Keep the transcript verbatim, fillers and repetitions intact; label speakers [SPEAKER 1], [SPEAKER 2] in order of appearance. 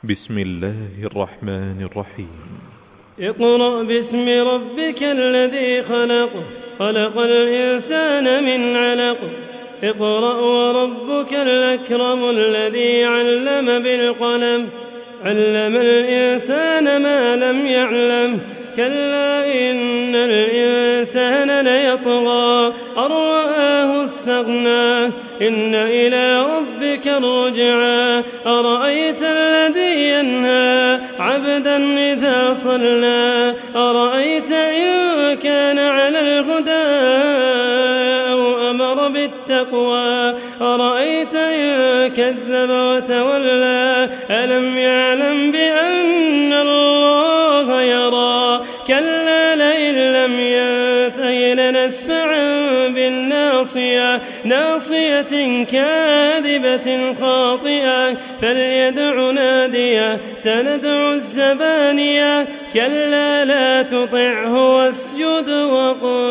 [SPEAKER 1] بسم الله الرحمن الرحيم.
[SPEAKER 2] اقرأ باسم ربك الذي خلق خلق الإنسان من علق اقرأ وربك الأكرم الذي علم بالقلم علم الإنسان ما لم يعلم كلا إن الإنسان ليطغى أن رآه استغنى إن إلى ربك الرجعى أرأيت الذي ينهى عبدا إذا صلى أرأيت إن كان على الهدى أو أمر بالتقوى أرأيت إن كذب وتولى ألم يعلم بأن الله يرى كلا لئن لم ينته لنسفعا بالناصية ناصية كاذبة خاطئة فليدع نادية سندع الزبانية كلا لا تطعه واسجد وقل